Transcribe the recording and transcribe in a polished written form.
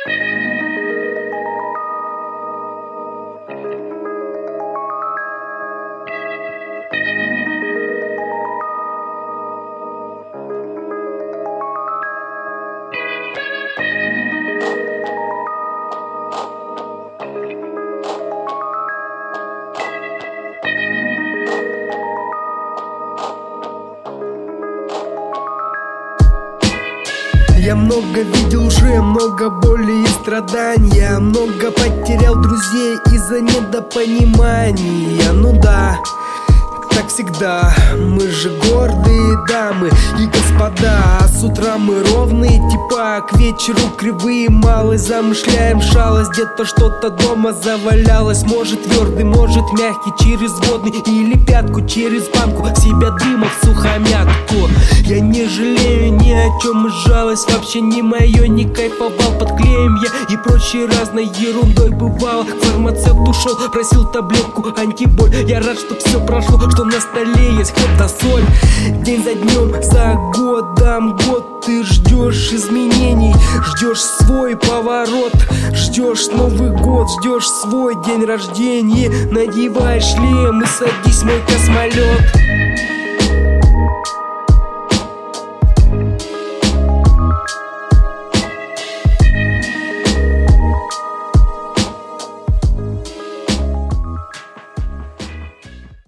Я много видел уже, много боли и страдания, много потерял друзей из-за недопонимания. Ну да, так всегда, мы же гордые дамы и господа. А с утра мы ровные типа, к вечеру кривые, малость замышляем шалость. Где-то что-то дома завалялось, может твердый, может мягкий, через водный или пятку, через банку, в себя дыма, в сухомятку. Я не жалею ни о чем, и жалость вообще не мое, не кайфовал под клеем я и прочей разной ерундой бывало. К фармацевту шел, просил таблетку антиболь. Я рад, что все прошло, что на столе есть хлеб да соль. День за днем, за годом год ты ждешь изменений, ждешь свой поворот, ждешь Новый год, ждешь свой день рождения. Надеваешь шлем и садись в мой космолет.